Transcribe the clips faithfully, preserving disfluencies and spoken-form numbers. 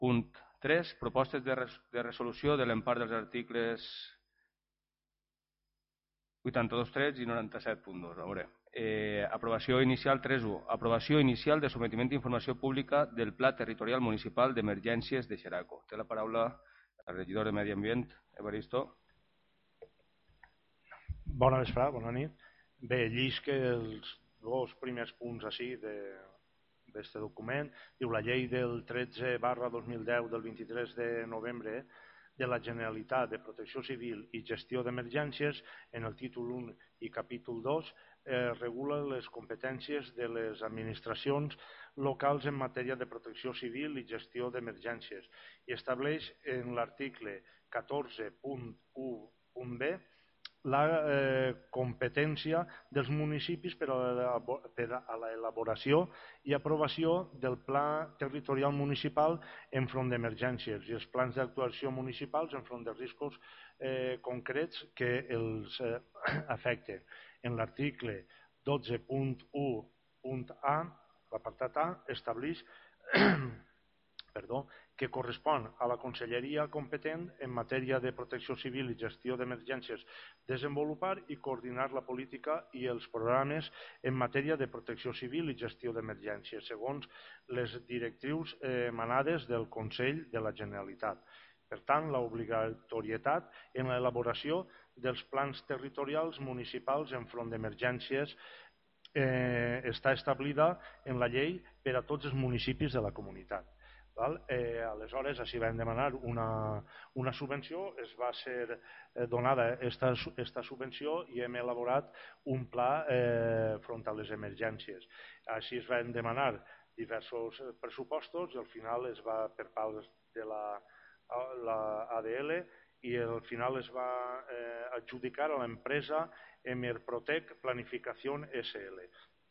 punt tres. Propostes de, res de resolució de l'empart dels articles vuitanta-dos punt tres i noranta-set punt dos. A veure. Eh, aprovació inicial tres punt u. Aprovació inicial de sometiment d'informació pública del Pla Territorial Municipal d'Emergències de Xeraco. Té la paraula el regidor de Medi Ambient, Evaristo. Bona vesprada, bona nit. Bé, llisc els dos primers punts així d'aquest document. Diu la llei del tretze barra dos mil deu del vint-i-tres de novembre de la Generalitat de Protecció Civil i Gestió d'Emergències, en el títol un i capítol dos, eh, regula les competències de les administracions locals en matèria de protecció civil i gestió d'emergències i estableix en l'article catorze punt u punt b la eh, competència dels municipis per a l'elaboració i aprovació del Pla Territorial Municipal enfront d'emergències i els plans d'actuació municipals enfront de riscos eh, concrets que els eh, afecten. En l'article dotze punt u punt a, l'apartat A, estableix perdó, que correspon a la Conselleria competent en matèria de protecció civil i gestió d'emergències desenvolupar i coordinar la política i els programes en matèria de protecció civil i gestió d'emergències, segons les directrius emanades del Consell de la Generalitat. Per tant, l'obligatorietat en l'elaboració dels plans territorials municipals enfront d'emergències eh, està establida en la llei per a tots els municipis de la comunitat. Eh, aleshores, així vam demanar una, una subvenció, es va ser donada aquesta subvenció i hem elaborat un pla eh, front a les emergències. Així es van demanar diversos pressupostos i al final es va per part de la, la A D L i al final es va eh, adjudicar a l'empresa Emerprotec Planificación S L.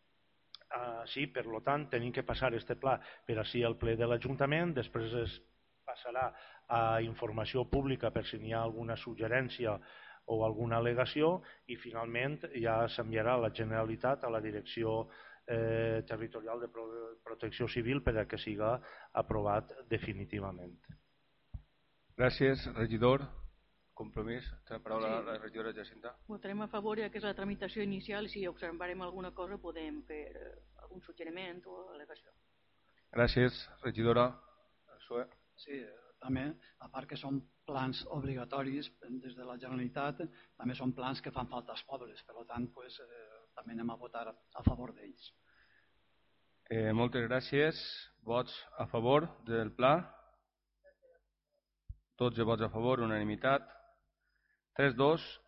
Així, per tant, tenim que passar aquest pla per així al ple de l'Ajuntament, després es passarà a informació pública per si n'hi ha alguna suggerència o alguna al·legació i finalment ja s'enviarà a la Generalitat, a la Direcció eh, Territorial de Protecció Civil per a que siga aprovat definitivament. Gràcies, regidor. Compromís. Té la paraula sí. La regidora Jacinta. Votarem a favor, ja que és la tramitació inicial, i si observarem alguna cosa podem fer algun suggeriment o al·legació. Gràcies, regidora. Sí, també, a part que són plans obligatoris des de la Generalitat, també són plans que fan falta als pobles, per tant, pues, eh, també anem a votar a favor d'ells. Eh, moltes gràcies. Vots a favor del pla? dotze vots a favor, unanimitat. tres dos,